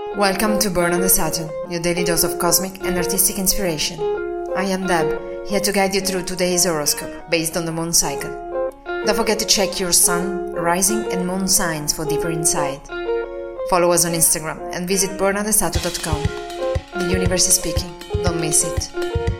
Welcome to Burn on the Saturn, your daily dose of cosmic and artistic inspiration. I am Deb, here to guide you through today's horoscope based on the moon cycle. Don't forget to check your sun, rising and moon signs for deeper insight. Follow us on Instagram and visit burnonthesaturn.com. The universe is speaking, don't miss it.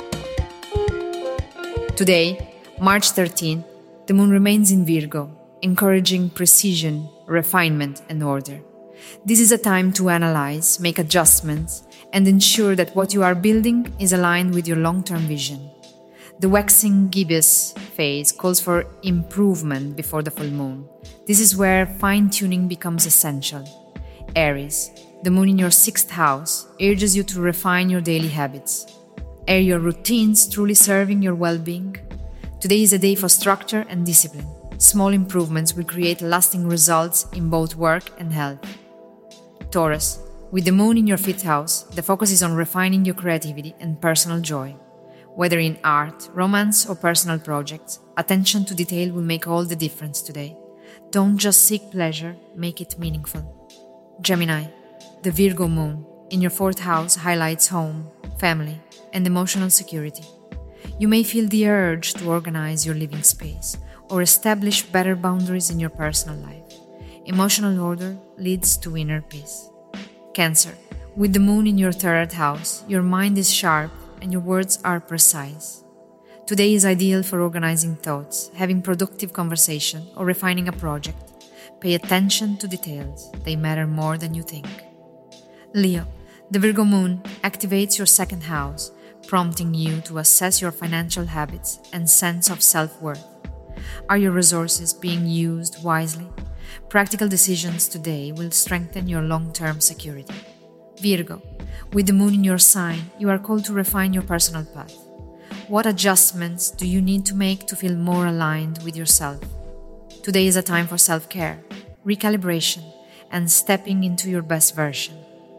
Today, March 13, the moon remains in Virgo, encouraging precision, refinement and order. This is a time to analyze, make adjustments, and ensure that what you are building is aligned with your long-term vision. The waxing gibbous phase calls for improvement before the full moon. This is where fine-tuning becomes essential. Aries, the moon in your 6th house, urges you to refine your daily habits. Are your routines truly serving your well-being? Today is a day for structure and discipline. Small improvements will create lasting results in both work and health. Taurus, with the moon in your 5th house, the focus is on refining your creativity and personal joy. Whether in art, romance, or personal projects, attention to detail will make all the difference today. Don't just seek pleasure, make it meaningful. Gemini, the Virgo moon in your 4th house highlights home, family, and emotional security. You may feel the urge to organize your living space or establish better boundaries in your personal life. Emotional order leads to inner peace. Cancer, with the moon in your 3rd house, your mind is sharp and your words are precise. Today is ideal for organizing thoughts, having productive conversation, or refining a project. Pay attention to details, they matter more than you think. Leo, the Virgo moon activates your 2nd house, prompting you to assess your financial habits and sense of self-worth. Are your resources being used wisely? Practical decisions today will strengthen your long-term security. Virgo, with the moon in your sign, you are called to refine your personal path. What adjustments do you need to make to feel more aligned with yourself? Today is a time for self-care, recalibration, and stepping into your best version.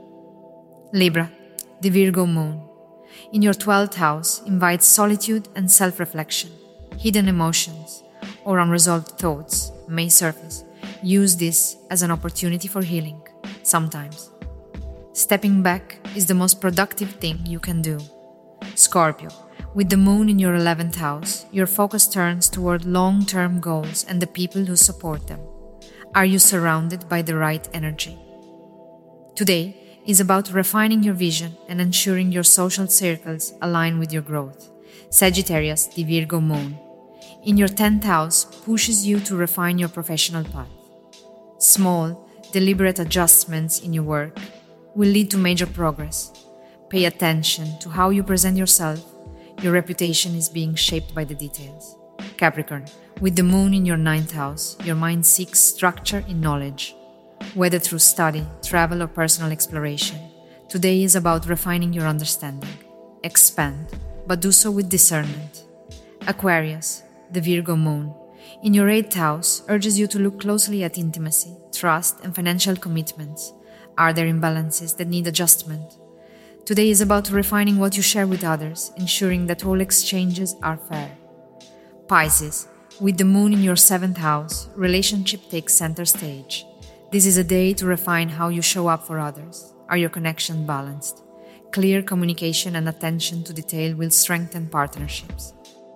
Libra, the Virgo moon, in your 12th house, invites solitude and self-reflection. Hidden emotions or unresolved thoughts may surface. Use this as an opportunity for healing, sometimes. Stepping back is the most productive thing you can do. Scorpio, with the moon in your 11th house, your focus turns toward long-term goals and the people who support them. Are you surrounded by the right energy? Today is about refining your vision and ensuring your social circles align with your growth. Sagittarius, the Virgo moon, in your 10th house, pushes you to refine your professional path. Small, deliberate adjustments in your work will lead to major progress. Pay attention to how you present yourself. Your reputation is being shaped by the details. Capricorn, with the moon in your 9th house, your mind seeks structure in knowledge. Whether through study, travel, or personal exploration, today is about refining your understanding. Expand, but do so with discernment. Aquarius, the Virgo moon, in your 8th house, urges you to look closely at intimacy, trust, and financial commitments. Are there imbalances that need adjustment? Today is about refining what you share with others, ensuring that all exchanges are fair. Pisces, with the moon in your 7th house, relationship takes center stage. This is a day to refine how you show up for others. Are your connections balanced? Clear communication and attention to detail will strengthen partnerships.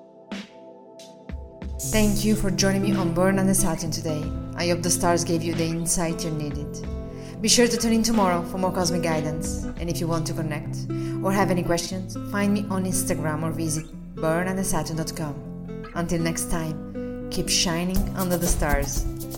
Thank you for joining me on Burn on the Saturn today. I hope the stars gave you the insight you needed. Be sure to tune in tomorrow for more cosmic guidance. And if you want to connect or have any questions, find me on Instagram or visit burnonthesaturn.com. Until next time, keep shining under the stars.